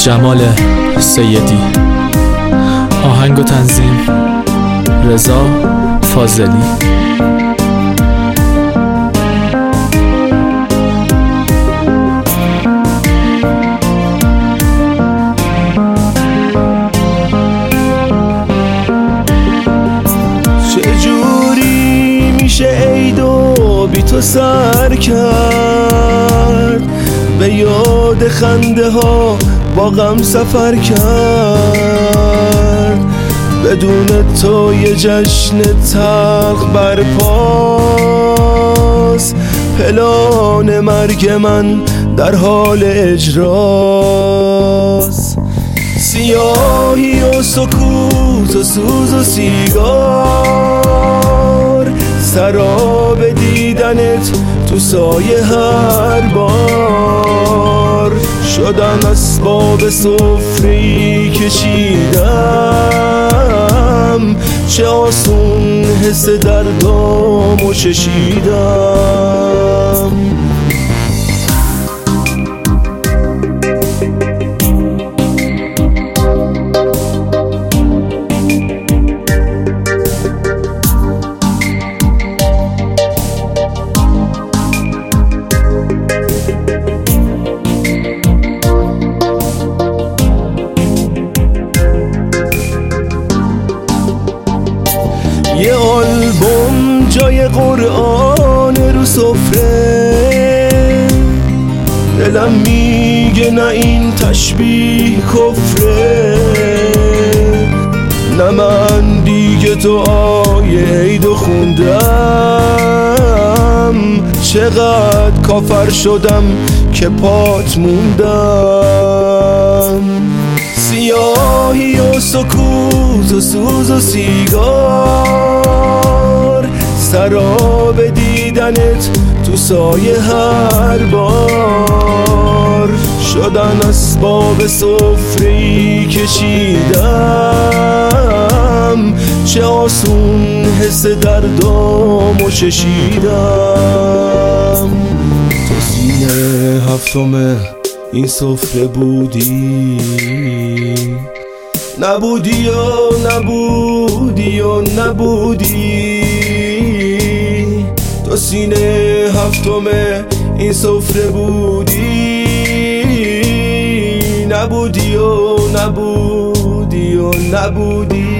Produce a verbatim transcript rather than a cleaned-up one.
جمال سیدی. آهنگ و تنظیم رضا فاضلی. چجوری میشه عیدو بی تو سر کرد، به یاد خنده ها با غم سفر کرد، بدون تو یه جشن تلخ برپاس، پلان مرگ من در حال اجراست. سیاهی و سکوت و سوز و سیگار، سراب دیدنت تو سایه هر بار، شدم اسباب سفره‌ای کشیدم، چه آسون حس دردامو چشیدم. یه آلبوم جای قرآن رو سفره، دلم میگه نه این تشبیه کفره، نه من دیگه تو آیه عیدو خوندم، چقدر کافر شدم که پات موندم. سیاهی و سکوت و سوز و سیگار، سراب دیدنت تو سایه هر بار، شدن اسباب سفره‌ای کشیدم، چه آسون حس دردامو چشیدم. تو سینه هفتم این سفره بودی، نبودی و نبودی و نبودی، تو سینه هفتم این سفره بودی، نبودی و نبودی و نبودی.